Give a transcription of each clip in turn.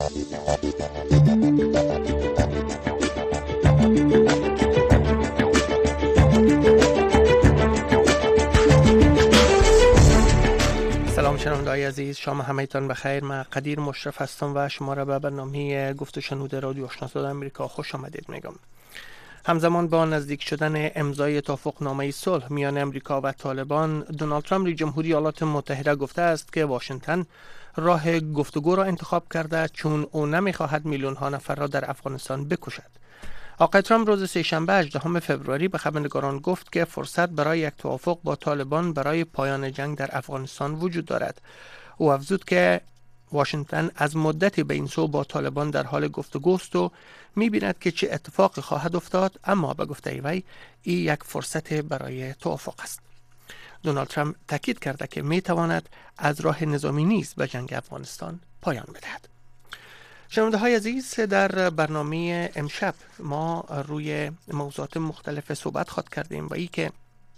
سلام شنونده‌های عزیز، شام همه‌تان بخیر. من قدیر مشرف هستم و شما را به برنامه گفت و شنود رادیو آشنا صدای آمریکا خوش آمدید میگم. همزمان با نزدیک شدن امضای توافقنامه صلح میان امریکا و طالبان، دونالد ترامپ رئیس جمهوری ایالات متحده گفته است که واشنگتن راه گفتگو را انتخاب کرده چون او نمیخواهد میلیون ها نفر را در افغانستان بکشد. آقای ترامپ روز سه‌شنبه 18 فوریه به خبرنگاران گفت که فرصت برای یک توافق با طالبان برای پایان جنگ در افغانستان وجود دارد. او افزود که واشنگتن از مدتی به این سو با طالبان در حال گفتگو است و می‌بیند که چه اتفاقی خواهد افتاد، اما به گفته وی این یک فرصت برای توافق است. دونالد ترامپ تاکید کرده که می‌تواند از راه نظامی نیز به جنگ افغانستان پایان بدهد. شنونده های عزیز، در برنامه امشب ما روی موضوعات مختلف صحبت خواهد کردیم و ای که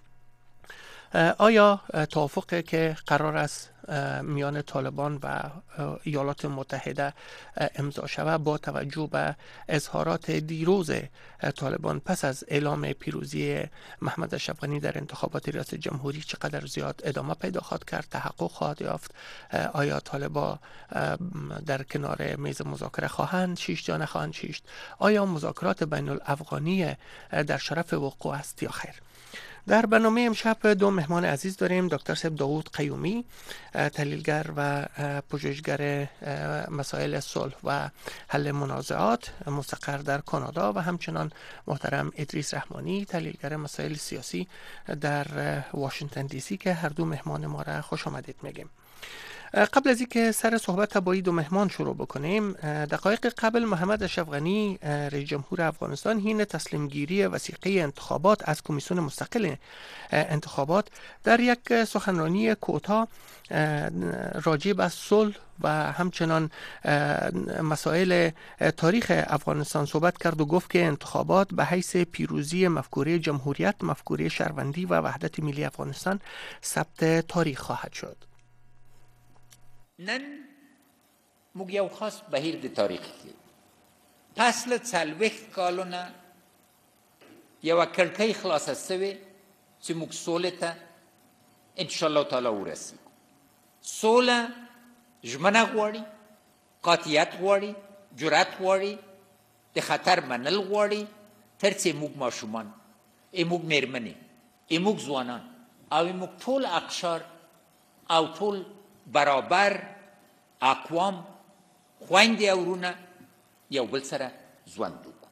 آیا توافقی که قرار است میان طالبان و ایالات متحده امضا شود با توجه به اظهارات دیروز طالبان پس از اعلام پیروزی محمد اشرف غنی در انتخابات ریاست جمهوری چقدر زیاد ادامه پیدا خواهد کرد، تحقق خواهد یافت؟ آیا طالبان در کنار میز مذاکره خواهند شیشت یا نخواهند شیشت؟ آیا مذاکرات بین الافغانی در شرف وقوع است یا خیر؟ در برنامه امشب دو مهمان عزیز داریم. دکتر صاحب داوود قیومی، تحلیلگر و پژوهشگر مسائل صلح و حل منازعات مستقر در کانادا، و همچنان محترم ادریس رحمانی، تحلیلگر مسائل سیاسی در واشنگتن دی سی، که هر دو مهمان ما را خوش آمدید میگیم. قبل از اینکه سر صحبت با این دو مهمان شروع بکنیم، دقایق قبل محمد اشرف غنی رئیس جمهور افغانستان حین تسلیم گیری وثیقه انتخابات از کمیسیون مستقل انتخابات در یک سخنرانی کوتاه راجع به صلح و همچنان مسائل تاریخ افغانستان صحبت کرد و گفت که انتخابات به حیث پیروزی مفکوره جمهوریت، مفکوره شهروندی و وحدت ملی افغانستان ثبت تاریخ خواهد شد. نن موږ یو خاص بهیر د تاریخ کې پس له 40 کالونه یوه کړکۍ خلاصه سوې چې موږ سولې ته انشاءالله تعالی ورسېږو. سوله ژمنه غواړي، قاطعیت غواړي، جرأت غواړي، د خطر منل غواړي، تر څو موږ ماشومان، موږ میرمنې، موږ ځوانان او موږ ټول اقشار او ټول برابر اقوام، خویندې او ورونه یو بل سره ژوند وکړو.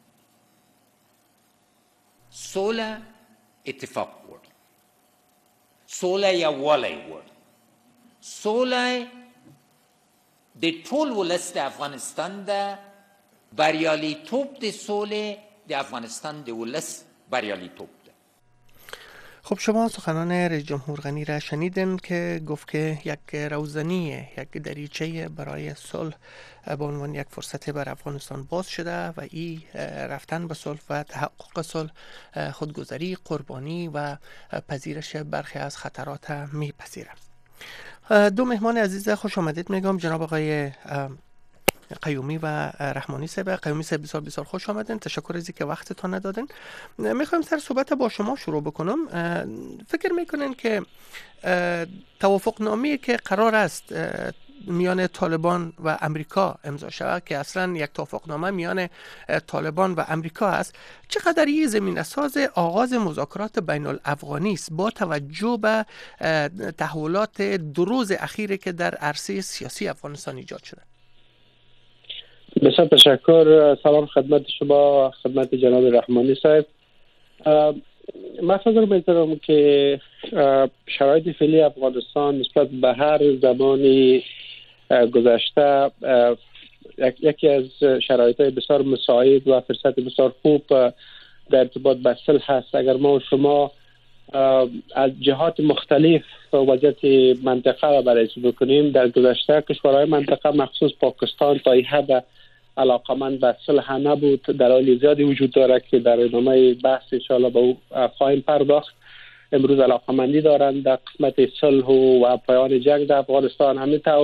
سوله اتفاق غواړي، سوله یووالی غواړي، سوله د ټول ولس د افغانستان د بریالیتوب د سولې د افغانستان د ولس بریالیتوب. خب شما سخنان رئیس جمهور غنی را شنیدن که گفت که یک روزنی، یک دریچه برای صلح به عنوان یک فرصت بر افغانستان باز شده و این رفتن به صلح و تحقق صلح خودگذری، قربانی و پذیرش برخی از خطرات میپذیره. دو مهمان عزیز خوش آمدید میگم. جناب آقای قیومی و رحمانی صاحب. قیومی صاحب بسیار خوش آمدین، تشکر از اینکه وقتتون ندادین. میخوایم سر صحبت با شما شروع بکنم. فکر میکنین که توافق نامه‌ای که قرار است میان طالبان و امریکا امضا شود، که اصلا یک توافق نامه میان طالبان و امریکا است، چقدر این زمینه ساز آغاز مذاکرات بین الافغانی است با توجه به تحولات دو روز اخیری که در عرصه سیاسی افغانستان ایجاد شده؟ بسیار تشکر. سلام خدمت شما، خدمت جناب رحمانی صاحب. من فکر می‌کنم که شرایط فعلی افغانستان نسبت به هر زمانی گذشته یکی از شرایط بسیار مساعد و فرصت بسیار خوب در ارتباط به صلح هست. اگر ما و شما از جهات مختلف وضعیت منطقه را بررسی بکنیم، در گذشته کشورهای منطقه مخصوص پاکستان تا این حد علاقمند به صلح نبود. دلایل زیادی وجود داره که در ادامه بحث ان شاء الله به او خواهیم پرداخت. امروز علاقمندی دارند در قسمت صلح و پایان جنگ در افغانستان. همینطور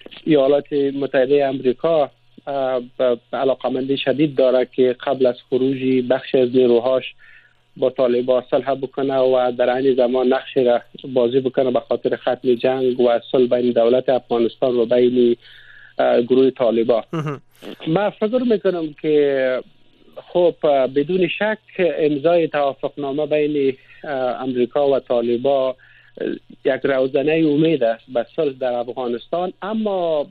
ایالات متحده آمریکا علاقمندی شدید داره که قبل از خروج بخش از نیروهاش با طالبان صلح بکنه و در عین زمان نقش را بازی بکنه به خاطر ختم جنگ و صلح بین دولت افغانستان و بین گروه طالبان. من فکر میکنم که خب بدون شک امضای توافقنامه بین امریکا و طالبان یک روزنه امید است به صلح در افغانستان، اما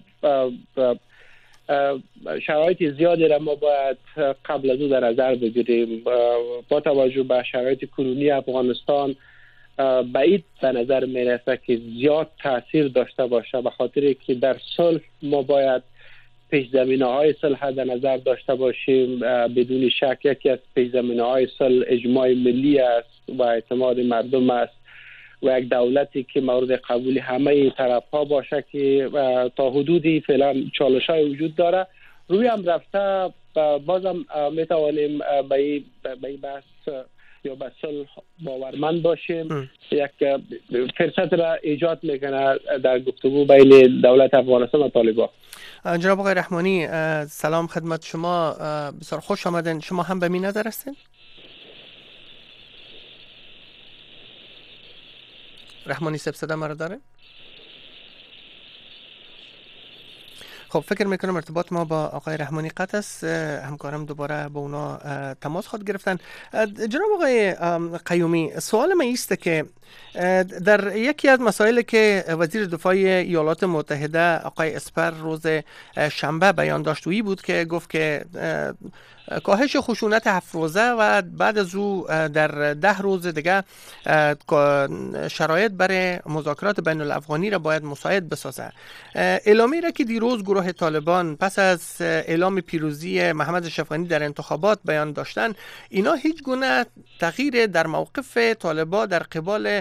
شرایط زیادی را ما باید قبل از او در نظر بگیریم. با توجه به شرایط کنونی افغانستان بعید به نظر میرسه که زیاد تاثیر داشته باشه، به خاطر که در صلح ما باید پیش‌زمینه‌های صلح در نظر داشته باشیم. بدون شک یکی از پیش‌زمینه‌های صلح اجماع ملی است و اعتماد مردم است و یک دولتی که مورد قبول همه طرف‌ها باشه که تا حدودی فعلا چالش‌های وجود داره. روی هم رفته بازم میتوانیم به این بحث یا به صلح باورمند باشیم. یک فرصت را ایجاد میکنه در گفتگو بین دولت افغانستان و طالبان. جناب آقای رحمانی، سلام خدمت شما، بسیار خوش آمدین. شما هم به می نظر هستین؟ رحمانی صاحب صدا مرا داره؟ خب فکر میکنم ارتباط ما با آقای رحمانی قطع است. همکارم دوباره با اونا تماس خود گرفتن. جناب آقای قیومی، سوال من ایسته که در یکی از مسائلی که وزیر دفاع ایالات متحده آقای اسپر روز شنبه بیان داشت وی بود که گفت که کاهش خشونت 7 روزه و بعد از او در 10 روز دیگه شرایط برای مذاکرات بین الافغانی را باید مساعد بسازه. اعلامی را که دیروز گروه طالبان پس از اعلام پیروزی محمد اشرف غنی در انتخابات بیان داشتن، اینا هیچ گونه تغییر در موقف طالبان در قبال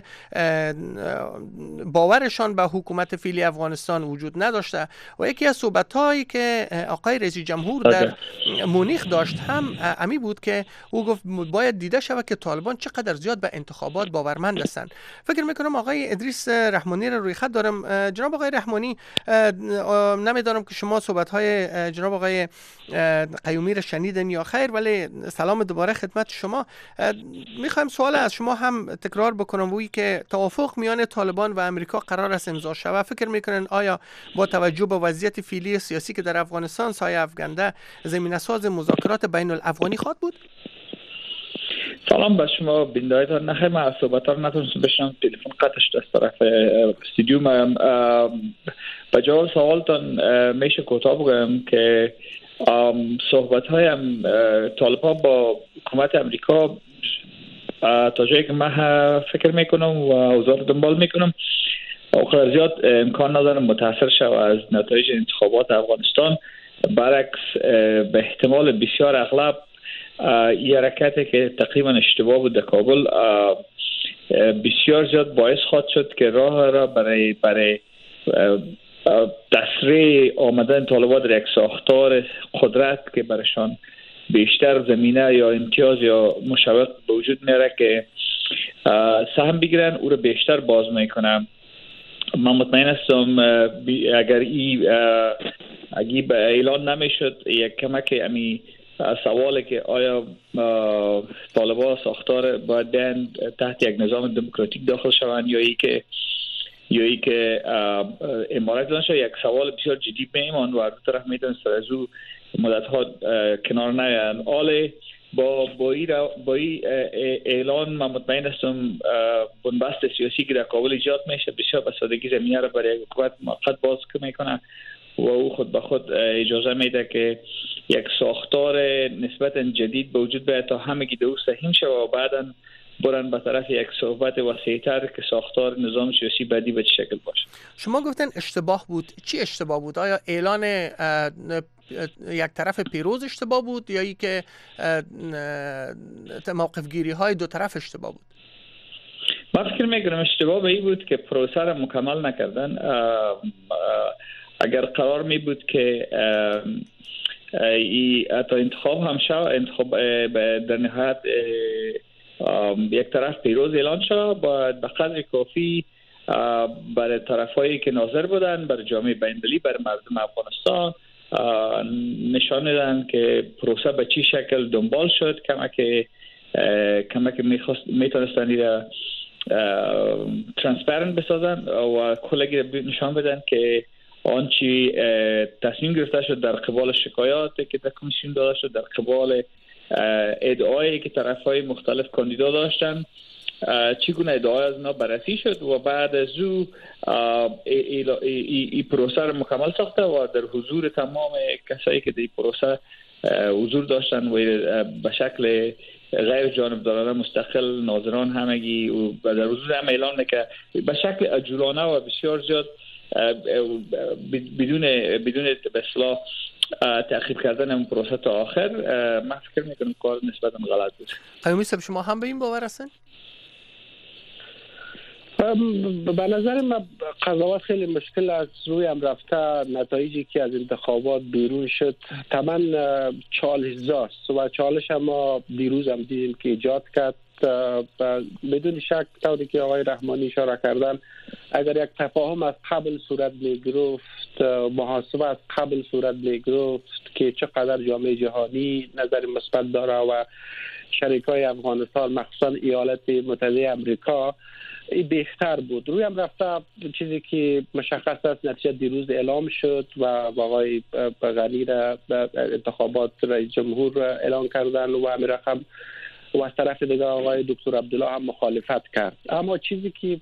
باورشان به حکومت فعلی افغانستان وجود نداشته و یکی از صحبت‌هایی که آقای رئیس جمهور در مونیخ داشت هم امی بود که او گفت باید دیده شود که طالبان چقدر زیاد به انتخابات باورمند هستند. فکر میکنم آقای ادریس رحمانی را روی خط دارم. جناب آقای رحمانی، نمیدانم که شما صحبت‌های جناب آقای قیومی را شنیدن یا خیر، ولی سلام دوباره خدمت شما. میخوایم سوال از شما هم تکرار بکنم، وی که توافق میان طالبان و امریکا قرار است امضا شود. فکر میکنن آیا با توجه به وضعیت فعلی سیاسی که در افغانستان سایه افکنده زمینه‌ساز مذاکرات بین الافغانی خواهد بود؟ سلام به شما بینندگان. نخیر، من از صحبت‌ها رو نتونستم بشنوم، تلفن قطع شد از طرف استودیو. من به جواب سوالتان میشه کوتاه بگم که صحبت‌های طالبان با حکومت امریکا تا جایی که من فکر میکنم و اوضاع رو دنبال میکنم آخر زیاد امکان ندارم متاثر شود از نتایج انتخابات افغانستان. برعکس به احتمال بسیار اغلب این حرکتی که تقریبا اشتباه بود در کابل بسیار زیاد باعث خواهد شد که راه را برای تسریع آمدن طالبان در یک ساختار قدرت که برشان بیشتر زمینه یا امتیاز یا مشابه به وجود میاره که سهم بگیرن، او رو بیشتر باز میکنم. من مطمئن هستم اگر اگه به اعلان نمیشد یک کمک امی سوالی که آیا طالبان ساختار باید بیان تحت یک نظام دموکراتیک داخل شوند یا ای که امارت دانش یک سوال بسیار جدی میمان و از طرف میدونست از او مدت ها کنار نیان. آله با این اعلان من مطمئن هستم بنبست سیاسی که در کابل ایجاد میشه بسیار به سادگی زمینه را برای حکومت موقت باز میکنه و او خود به خود اجازه میده که یک ساختار نسبتا جدید به وجود بیاد تا همگی دو سهیم شود و بعدا برن به طرف یک صحبت وسیع‌تر که ساختار نظام سیاسی بعدی به چه شکل باشه. شما گفتن اشتباه بود. چی اشتباه بود؟ آیا اعلان یک طرف پیروز اشتباه بود یا ای که موقف گیری های دو طرف اشتباه بود؟ من فکر میکنم اشتباه به این بود که پروسه را مکمل نکردن. اگر قرار می بود که تا انتخاب هم شد، انتخاب در نهایت یک طرف پیروز اعلان شد، باید به قدر کافی برای طرفایی که ناظر بودن، برای جامعه بین‌المللی، برای مردم افغانستان نشان دادن که پروسه به چی شکل دنبال شد، کمک میتونستن ایره ترانسپرنت بسازن و کلگی نشان بدن که آنچه تصمیم گرفته شد در قبال شکایاتی که در کمیسیون داده شد، در قبال ادعایی که طرفهای مختلف کاندیدا داشتن، چگونه ادعای از اینا بررسی شد و بعد از او این پروسه رو مکمل ساخته و در حضور تمام کسایی که در این پروسه حضور داشتن و به شکل غیر جانبدارانه مستقل ناظران همگی و در حضور هم اعلام که به شکل عجولانه و بسیار زیاد بدون به اصطلاح تعقیب کردن اون پروسه تا آخر، من فکر میکنم کار نسبتا غلط بود. قیومی صاحب شما هم به این باور هستین؟ به نظر من قضاوت خیلی مشکل از روی هم رفته. نتایجی که از انتخابات بیرون شد طبعا چالش‌زاست و چالش هم ما دیروز هم دیدیم که ایجاد کرد. بدون شک طوری که آقای رحمانی اشاره کردن، اگر یک تفاهم از قبل صورت می‌گرفت، محاسبه از قبل صورت می‌گرفت که چقدر جامعه جهانی نظر مثبت داره و شریکای افغانستان مخصوصا ایالات متحده آمریکا، بهتر بود. روی هم رفته چیزی که مشخص است نتیجه دیروز اعلام شد و آقای غنی را انتخابات رئیس جمهور اعلان کردن و همین رقم و از طرف دیگر آقای دکتر عبدالله هم مخالفت کرد. اما چیزی که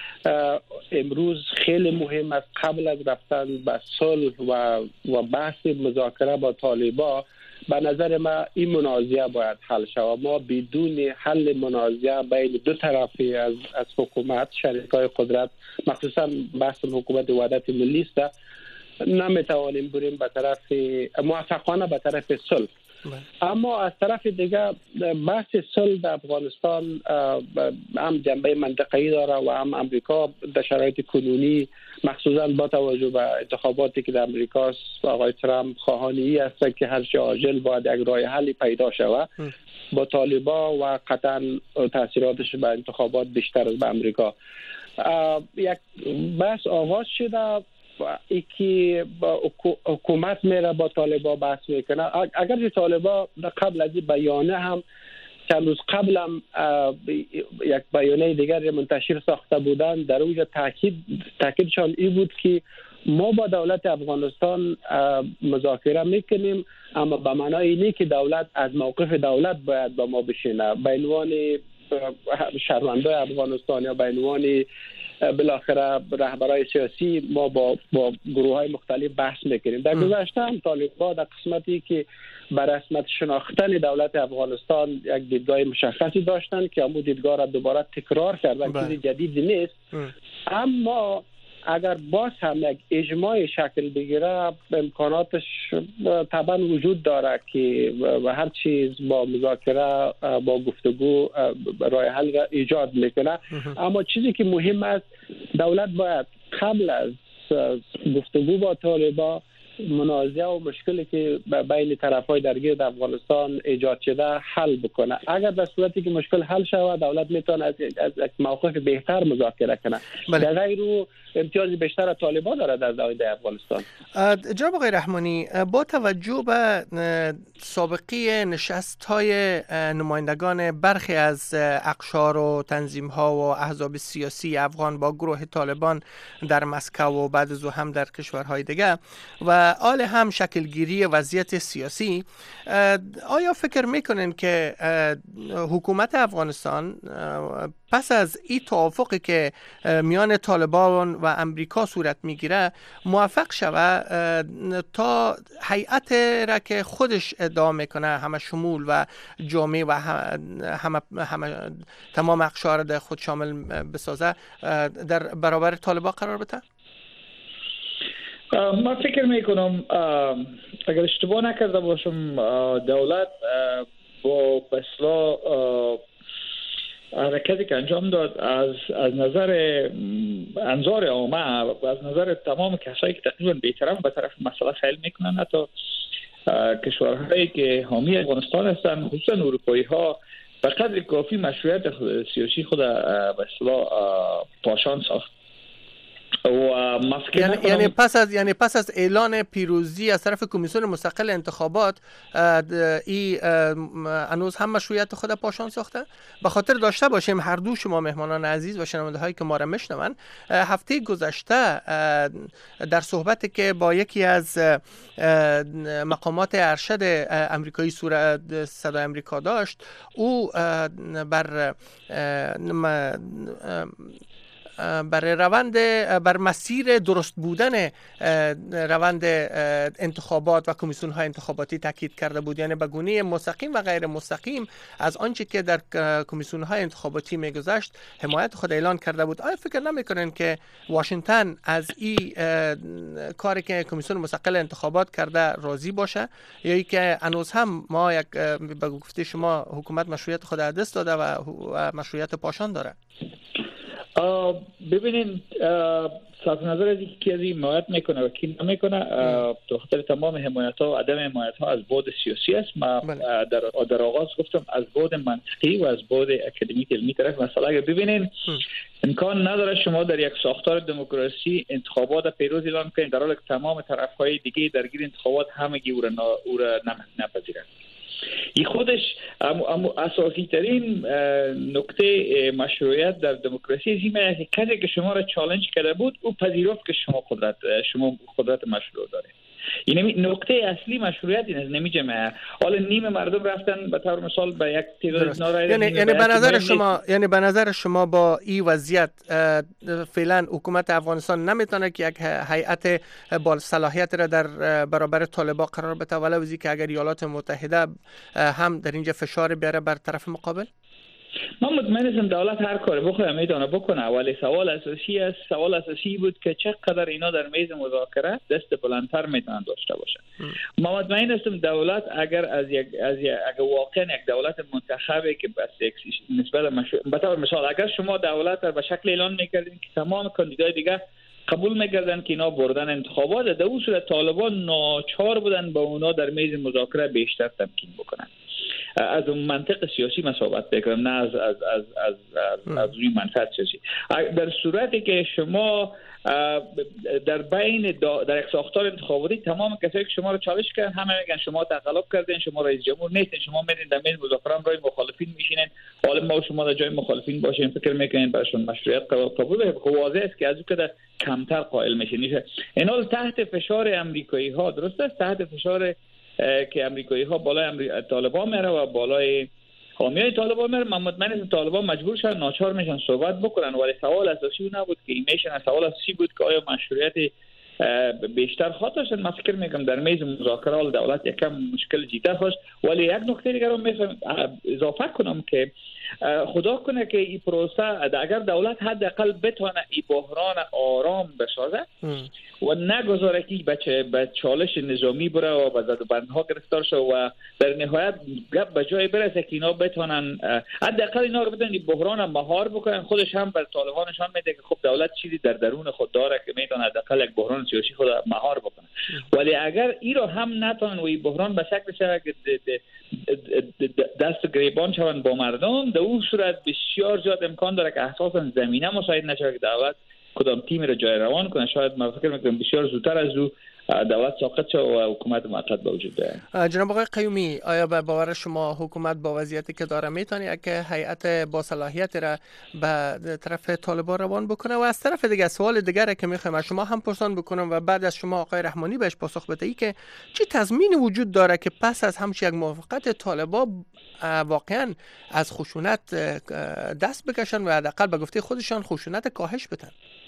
امروز خیلی مهم است قبل از رفتن به صلح و بحث مذاکره با طالبان، به نظر ما این منازعه باید حل شود. ما بدون حل منازعه بین دو طرفی از حکومت، شریکای قدرت، مخصوصا بحث حکومت وحدت ملی است، نمیتوانیم بریم به طرف موافقانه به طرف صلح. اما از طرف دیگه بحث صلح در افغانستان هم جنبه منطقه‌ای داره و هم امریکا در شرایط کنونی مخصوصا با توجه به انتخاباتی که در امریکا آقای ترامپ خواهانی است که هر چه عاجل باید یک راه حلی پیدا شود با طالبان و قطعا تاثیراتش به انتخابات بیشتر از به امریکا. یک بحث آغاز شده ای که حکومت میره با طالبان بحث میکنه. اگر طالبان قبل از بیانیه هم چند روز قبل هم یک بیانیه دیگر منتشر ساخته بودن، در اونجا تاکیدشان این بود که ما با دولت افغانستان مذاکره میکنیم، اما به معنای اینه که دولت از موقف دولت باید با ما بشینه. به عنوان شهروندان افغانستان یا به عنوان بالاخره رهبرای سیاسی ما با گروه‌های مختلف بحث میکنیم. در گذشته هم طالبان در قسمتی که بر رسمیت شناختن دولت افغانستان یک دیدگاه مشخصی داشتن که همون دیدگاه را دوباره تکرار کردن، چیزی جدیدی نیست. اما اگر باز هم یک اجماع شکل بگیره امکاناتش طبعا وجود داره که هر چیز با مذاکره با گفتگو راه حل را ایجاد میکنه. اما چیزی که مهم است دولت باید قبل از گفتگو با طالبان منازعه و مشکلی که بین طرفای درگیر در افغانستان ایجاد شده حل بکنه. اگر در صورتی که مشکل حل شود دولت میتونه از یک موقف بهتر مذاکره کنه. در غیر او امتیاز بیشتر طالبان داره در داخل افغانستان. جناب آقای رحمانی، با توجه به سابقه نشست‌های نمایندگان برخی از اقشار و تنظیم‌ها و احزاب سیاسی افغان با گروه طالبان در مسکو و بعد از او هم در کشورهای دیگه و آل هم شکلگیری وضعیت سیاسی، آیا فکر میکنین که حکومت افغانستان پس از این توافقی که میان طالبان و امریکا صورت میگیره موفق شود تا هیئت را که خودش ادعا میکنه همه شمول و جامع و همه تمام اقشار در خود شامل بسازه در برابر طالبان قرار بده؟ من فکر میکنم اگر اشتباه نکرده باشم دولت با بسلا حرکتی که انجام داد از نظر انظار عامه و از نظر تمام کسایی که تقریبا بی‌طرف به طرف مسئله خیل میکنن، حتی کشورهایی که حامی افغانستان هستند خصوصا اروپایی ها به قدر کافی مشروعیت سیاسی خود به اصطلاح پاشان ساخت و یعنی پس از اعلان پیروزی از طرف کمیسیون مستقل انتخابات هنوز هم مشروعیت خود پاشان ساخته. به خاطر داشته باشیم هر دو شما مهمانان عزیز و شنونده هایی که ما را میشنون، هفته گذشته در صحبتی که با یکی از مقامات ارشد امریکایی صدای امریکا داشت، او بر مسیر درست بودن روند انتخابات و کمیسیون های انتخاباتی تاکید کرده بود. یعنی به گونه مستقیم و غیر مستقیم از آنچه که در کمیسیون های انتخاباتی میگذشت حمایت خود اعلان کرده بود. آیا فکر نمیکنین که واشنگتن از این کاری که کمیسیون مستقل انتخابات کرده راضی باشه، یا ای که هنوز هم ما یک به گفته شما حکومت مشروعیت خود از دست داده و مشروعیت پاشان داره؟ ببینین، صرف نظر از اینکه کی از این حمایت میکنه و کی نمیکنه، به خاطر تمام حمایت ها و عدم حمایت ها از بعد سیاسی است. ما در آغاز گفتم از بعد منطقی و از بعد اکادمیک علمی طرف مسئله. اگر ببینین امکان نداره شما در یک ساختار دموکراسی انتخابات پیروز اعلان کنید در حالی که تمام طرف های دیگه درگیر انتخابات همگی او را نپذیرند. این خودش اساسی ترین نکته مشروعیت در دموکراسی است که کسی که شما را چالش کرده بود او پذیرفت که شما قدرت مشروع داره. یعنی نکته اصلی مشروعیت این است. نمیجمه حالا نیم مردم رفتن به طور مثال به یک تعداد نارای، یعنی به نظر شما با این وضعیت فعلا حکومت افغانستان نمیتونه که یک هیئت با صلاحیت را در برابر طالبان قرار بده، ولو که اگر ایالات متحده هم در اینجا فشار بیاره بر طرف مقابل؟ من مطمئن هستم دولت هر کاری بخواد میتونه بکنه، ولی سوال اساسی بود که چقدر اینا در میز مذاکره دست بلندتر میتونن داشته باشن. من مطمئن هستم دولت اگر واقعا یک دولت منتخبه که بس نسبت به طور مثال اگر شما دولت به شکل اعلان میکردین که تمام کاندیدای دیگه قبول میکردن که اینا بردن انتخابات، در اون صورت طالبان ناچار بودن با اونا در میز مذاکره بیشتر تمکین بکنن. از اون منطق سیاسی من صحبت میکنم، نه از روی منطق سیاسی. در صورتی که شما در یک ساختار انتخاباتی تمام کسایی که شما رو چالش کردن همه میگن شما تقلب کردین، شما رئیس جمهور نیستین، شما میرین در میز مذاکره هم رای مخالفین میشینین، حالا ما شما در جای مخالفین باشین فکر میکنین براشون مشروعیت قبول واضح است که از اون که کمتر قائل میشین. اینا تحت فشار امریکایی ها، درست است، تحت فشار که امریکایی ها بالای طالبان میره و بالای حامیای طالبان میره. من مطمئنم طالبان مجبور شدن، ناچار میشن صحبت بکنن، ولی سوال اساسی نبود که ایمیشن، سوال اساسی بود که آیا مشروعیت بیشتر خاطرشن. من فکر میکنم در میز مذاکره دولت یکم مشکل جدی خواست. ولی یک نکته دیگر رو میخوام اضافه کنم که خدا کنه که این پروسه اگر دولت حداقل بتونه این بحران آرام بسازه و نگذاره که بچه به چالش نظامی بره و به زد و بندها گرفتار شه و در نهایت گپ به جای برسه که اینا بتونن حداقل اینا رو بتونن این بحران مهار بکنن. خودش هم بر طالبان نشان میده که خب دولت چیزی در درون خود داره که میتونه حداقل یک بحران سیاسی خود مهار بکنه. ولی اگر این رو هم نتونن و این بحران به شکل شه که دست گریبان شون با مردم، در اون صورت بسیار زیاد امکان داره که اساسا زمینه مساعد نشه که دولت کدام تیمی رو جای روان کنه. شاید من فکر میکنم بسیار زودتر از او دولت ساقط شه و حکومت موقت به وجود بیاد. جناب آقای قیومی، آیا به باور شما حکومت با وضعیتی که داره میتونه که هیئت با صلاحیت را به طرف طالبان روان بکنه؟ و از طرف دیگه سوال دیگه که میخوام از شما هم پرسان بکنم و بعد از شما آقای رحمانی بهش پاسخ بدهی که چه تضمینی وجود داره که پس از همچین یک موافقت طالبان واقعا از خشونت دست بکشن و حداقل به گفته خودشان خشونت کاهش بدن؟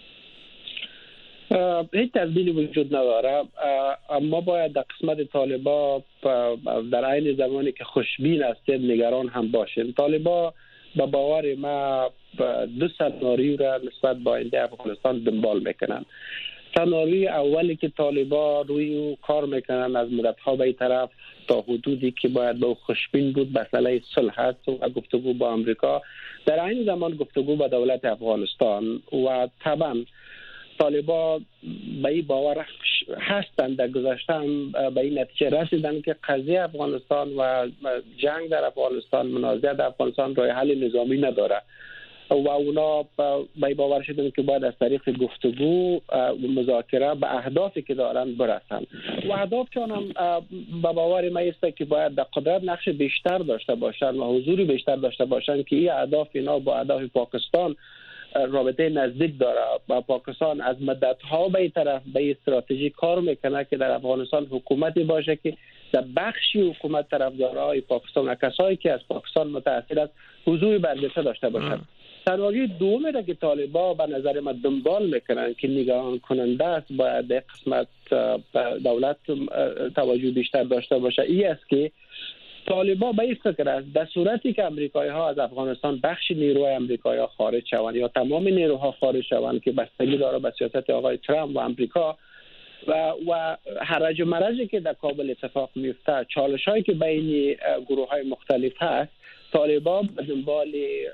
هیچ تضمینی وجود نداره. اما باید در قسمت طالبان در عین زمانی که خوشبین هستید نگران هم باشیم. طالبان به باور ما دو سناریو را نسبت با آینده افغانستان دنبال میکنن. سناریوی اولی که طالبان روی او کار میکنن از مدت‌ها به این طرف تا حدودی که باید به خوشبین بود مسئله صلح است و گفتگو با امریکا، در عین زمان گفتگو با دولت افغانستان و طبعا طالبان به این باور هستند در گذشته به این نتیجه رسیدن که قضیه افغانستان و جنگ در افغانستان، منازعه در افغانستان راه حل نظامی نداره. و اونا به باور شدن که باید از طریق گفتگو و مذاکره به اهدافی که دارن برسن و اهداف چون هم به باور ما است که باید در قدرت نقش بیشتر داشته باشن و حضور بیشتر داشته باشن که این اهداف اینا با اهداف پاکستان رابطه نزدیک داره و پاکستان از مدت‌ها به این طرف به استراتژی کار میکنه که در افغانستان حکومتی باشه که در بخشی حکومت طرفدارای پاکستان و کسایی که از پاکستان متأثر است حضور برجسته داشته باشند. سناریوی دومی را که طالبان به نظر من دنبال میکنن که نگران کننده است باید در قسمت دولت توجه بیشتر داشته باشه این است که طالبان به این فکر است در صورتی که امریکایی ها از افغانستان بخش نیروهای امریکایی ها خارج شوند یا تمام نیروها خارج شوند که بستگی داره به سیاست آقای ترامپ و امریکا و حرج و مرجی که در کابل اتفاق میفته چالش هایی که بین گروه های مختلف هست طالبان به دنبال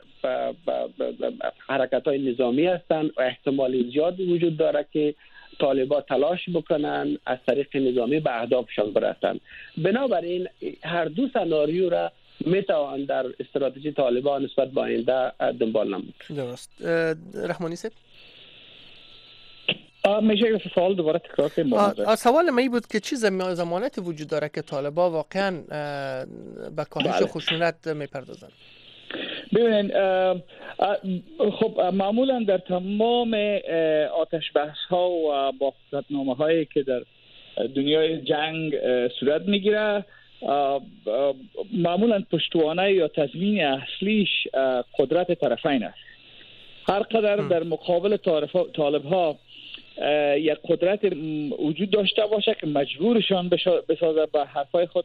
حرکت های نظامی هستند و احتمال زیاد وجود داره که طالبان تلاش بکنن از طریق نظامی به اهدافشان برسن. بنابراین هر دو سناریو را میتوان در استراتژی طالبان نسبت به آینده دنبال نمود. درست. رحمانی صاحب میشه یک سوال دوباره تکرار کنیم؟ سوال من بود که چه ضمانتی وجود داره که طالبان واقعا به کاهش خشونت میپردازند؟ ببینید خب معمولا در تمام آتش بحث ها و موافقتنامه هایی که در دنیای جنگ صورت میگیره معمولا پشتوانه یا تضمین اصلیش قدرت طرفین است. هر قدر در مقابل طالب ها یک قدرت وجود داشته باشه که مجبورشان بسازه به حرفای خود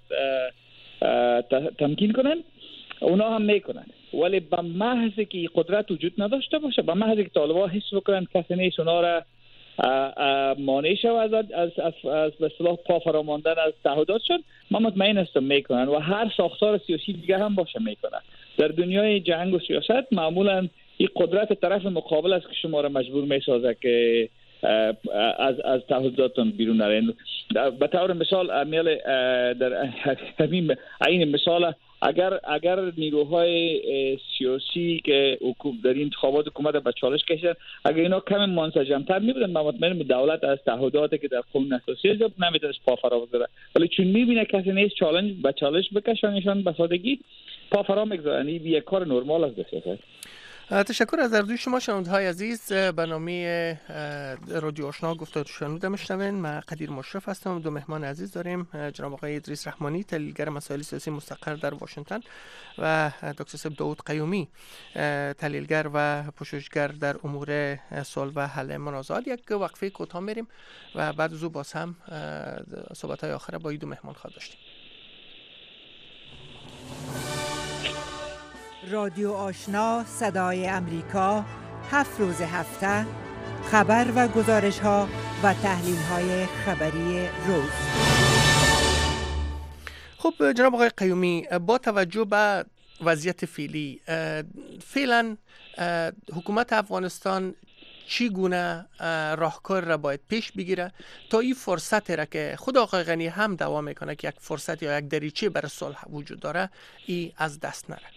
تمکین کنن اونا هم میکنن، ولی به محض که قدرت وجود نداشته باشه به محض که طالبان حس بکنن کسی نیست اونا را مانع شود از به اصطلاح پا فراماندن از تعهداتشون من مطمئن هستم میکنن و هر ساختار سیاسی دیگه هم باشه میکنن. در دنیای جنگ و سیاست معمولا این قدرت طرف مقابل است که شما را مجبور میسازه که از تعهداتتون بیرون نرین. به طور مثال امیال در این مثال اگر نیروهای سیاسی که در این انتخابات حکومت به چالش کشیدن اگر اینا کم منسجم‌تر می‌بودن من مطمئنم دولت از تعهداتی که در قانون اساسی نمی‌تونه پا فرا بگذاره، ولی چون می‌بینه کسی نیست چالش بکشانشان به سادگی پا فرا می‌گذارن. این یک کار نرمال است بسیار. تشکر از اردوی شما شنونده‌های عزیز. برنامه رادیو آشنا گفتار شنوده میشنوین. من قدیر مشرف هستم. دو مهمان عزیز داریم، جناب آقای ادریس رحمانی تحلیلگر مسائل سیاسی مستقر در واشنگتن و دکتر صاحب داود قیومی تحلیلگر و پژوهشگر در امور صلح و حل منازعات. یک وقفه کوتاه میریم و بعد از او باز هم صحبت‌های آخر با این دو مهمان خواهد داشتیم. رادیو آشنا صدای امریکا 7 روز هفته خبر و گزارش ها و تحلیل های خبری روز. خب جناب آقای قیومی، با توجه به وضعیت فعلا حکومت افغانستان چی گونه راهکار را باید پیش بگیره تا این فرصت را که خود آقای غنی هم دعوا میکنه که یک فرصت یا یک دریچه برای صلح وجود داره ای از دست نره؟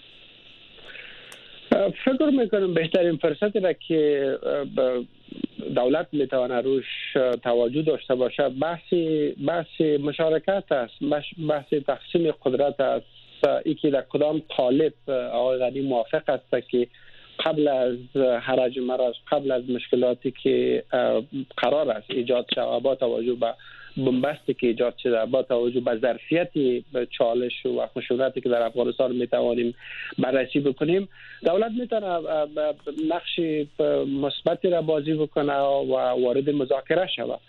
فکر میکنم بهترین فرصتی را که دولت میتونه روش توجه داشته باشه بحث مشارکت است، بحث تقسیم قدرت است. ای که در کدام قالب آقای غنی موافق است که قبل از حرج مرج، قبل از مشکلاتی که قرار است ایجاد شود با توجه به بنبستی که ایجاد شده، با توجه به ظرفیت چالش و خشونتی که در افغانستان میتوانیم بررسی بکنیم، دولت میتونه نقش مثبتی را بازی بکنه و وارد مذاکره شود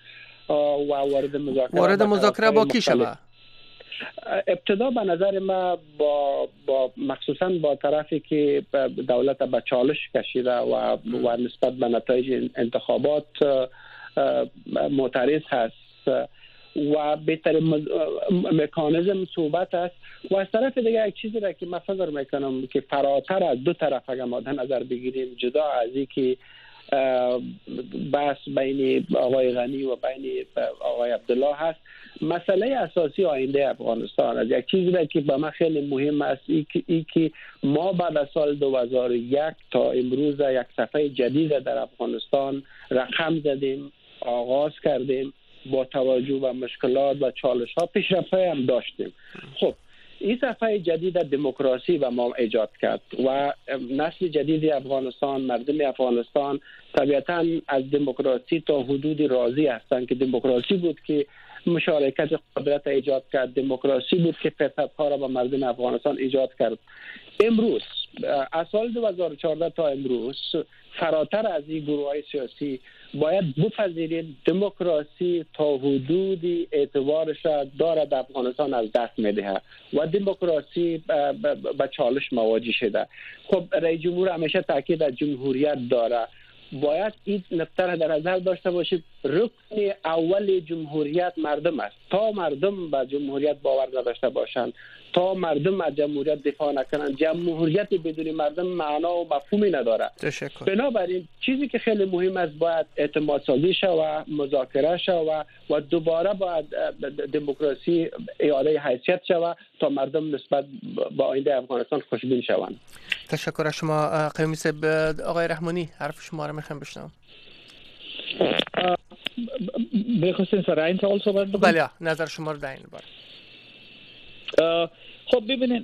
وارد مذاکره با کی شود؟ ابتدا به نظر ما با مخصوصا با طرفی که دولت به چالش کشیده و نسبت به نتایج انتخابات معترض هست و بهترین مکانیزم صحبت است. و از طرف دیگه یک چیزی را که من فکر میکنم که فراتر از دو طرف اگر ما در نظر بگیریم، جدا از این که بحث بین آقای غنی و بین آقای عبدالله هست، مسئله اساسی آینده افغانستان است. یک چیزی که به من خیلی مهم است ای که ما بعد از سال 2001 تا امروز یک صفحه جدید در افغانستان رقم زدیم، آغاز کردیم، با توجه به مشکلات و چالش ها پیشرفت‌هایی هم داشتیم. خب این صفحه جدید دموکراسی به ما ایجاد کرد و نسل جدید افغانستان، مردم افغانستان طبیعتاً از دموکراسی تا حدودی راضی هستند که دموکراسی بود که مشارکت قدرت ایجاد کرد، دموکراسی بود که فرصت‌ها را به مردم افغانستان ایجاد کرد. امروز از سال 2014 تا امروز فراتر از این گروه‌های سیاسی باید بپذیرید دموکراسی تا حدودی اعتبارش را دارد افغانستان از دست می‌دهد و دموکراسی به چالش مواجه شده. خب رئیس جمهور همیشه تاکید از جمهوریت داره. باید این نکته را در نظر داشته باشید، رکن اول جمهوریت مردم است. تا مردم به جمهوریت باور نداشته باشند، تا مردم از جمهوریت دفاع نکنند، جمهوریت بدون مردم معنا و مفهومی نداره. بنابراین چیزی که خیلی مهم است باید اعتماد سازی شود، مذاکره شود و دوباره باید دموکراسی اعاده حیثیت شود تا مردم نسبت به آینده افغانستان خوشبین شوند. تشکر از شما قیومی صاحب. آقای رحمانی حرف شما رو میخوام بشنوم. بخواستین سر این سوال صحبت بکنم؟ بله، نظر شما رو در این باره. خب ببینین،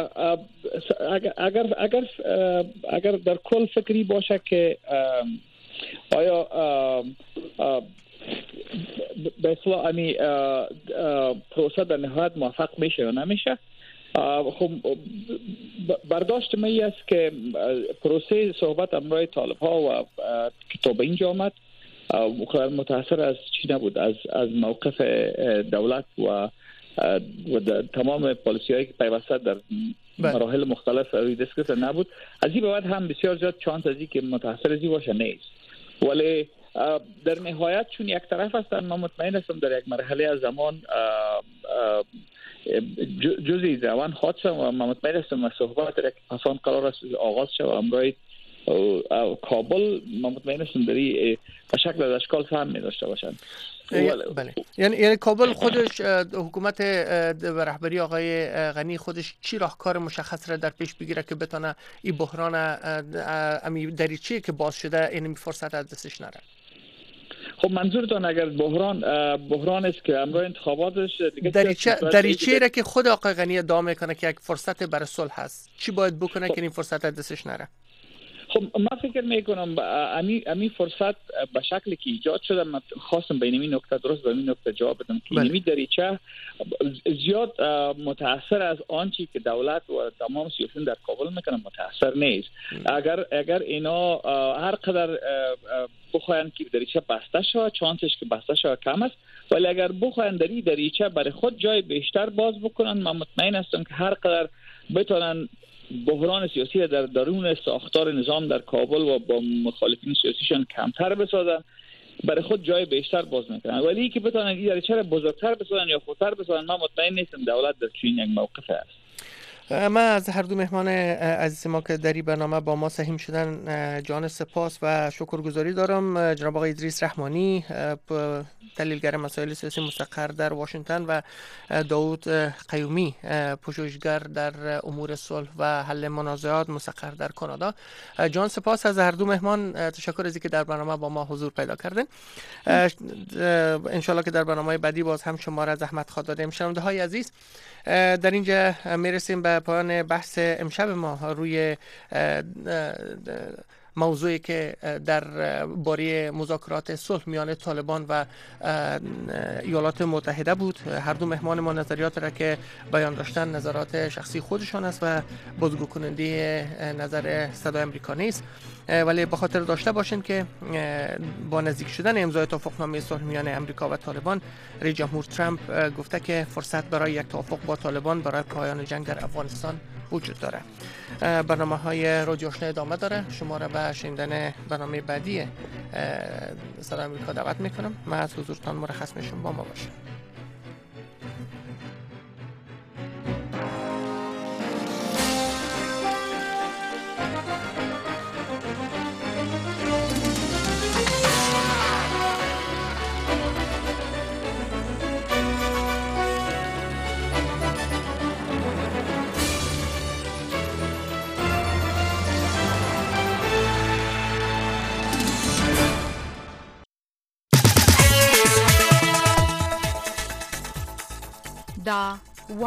اگر در کل فکری باشه که آیا به اصطلاح امی پروسه در نهایت موفق میشه یا نمیشه، خب برداشت می است که پروسه صحبت امرای طالب ها و کتاب اینجا آمد متاثر از چی نبود، از موقف دولت و تمام پالیسی هایی که پیوسته در مراحل مختلف روی دسکس نبود. از این بعد هم بسیار زیاد چانس از این که متاثر از این باشه نیست، ولی در نهایت چون یک طرف هستن، من مطمئن هستم در یک مرحله از زمان جزئی زمان خواستم و من مطمئن هستم از صحبت یک آسان قرار است آغاز شد و امرای کابل من مطمئن هستم داری به شکل از اشکال فهم می داشته باشند. بله، یعنی کابل خودش، حکومت رهبری آقای غنی خودش چی راهکار مشخص را در پیش بگیره که بتونه این بحران امی دریچه که باز شده این فرصت از دستش نره؟ خب منظورتون اگر بحران است که امروز انتخاباتش دریچه را که خود آقای غنی ادعا میکنه که یک فرصت برای صلح هست، چی باید بکنه که این فرصت از دستش نره؟ خب من فکر میکنم امی فرصت به شکلی که ایجاد شده، من خواستم بین این نکته درست به این نکته جواب بدم که این دریچه زیاد متاثر از آنچه که دولت و تمام سیاسیون در کابل میکنن متاثر نیست. اگر اینا هر قدر بخواین که دریچه بسته شود، چانسش که بسته شود کم است، ولی اگر بخواین دریچه برای خود جای بیشتر باز بکنن، من مطمئن هستم که هر قدر بتونن بحران سیاسی در درون ساختار نظام در کابل و با مخالفین سیاسیشان کمتر بسازن، برای خود جای بیشتر باز میکنن. ولی که بتونن این دریچه را بزرگتر بسازن یا خودتر بسازن، من مطمئن نیستم دولت در چنین یک موقف است. من از هر دو مهمان عزیز ما که در این برنامه با ما سهیم شدن جان سپاس و شکرگزاری دارم. جناب آقای ادریس رحمانی، تحلیلگر مسائل سیاسی مستقر در واشنگتن، و داوود قیومی، پژوهشگر در امور صلح و حل منازعات مستقر در کانادا. جان سپاس از هر دو مهمان، تشکر از اینکه در برنامه با ما حضور پیدا کردین. ان شاء الله که در برنامه بعدی باز هم شما را زحمت خواهد دادیم. شنونده های عزیز، در اینجا میرسیم به پایان بحث امشب ما روی موضوعی که در باره مذاکرات صلح میان طالبان و ایالات متحده بود. هر دو مهمان ما نظریات را که بیان داشتن نظرات شخصی خودشان است و بازگو کننده نظر صدای آمریکا نیست، ولی به خاطر داشته باشین که با نزدیک شدن امضای توافقنامه صلح میان امریکا و طالبان، رئیس جمهور ترامپ گفته که فرصت برای یک توافق با طالبان برای پایان جنگ در افغانستان وجود داره. برنامه‌های رادیو آشنا ادامه داره. شما را به شنیدن برنامه بعدی صدای آمریکا دعوت میکنم. من از حضورتان مرخص میشم. با ما باشید.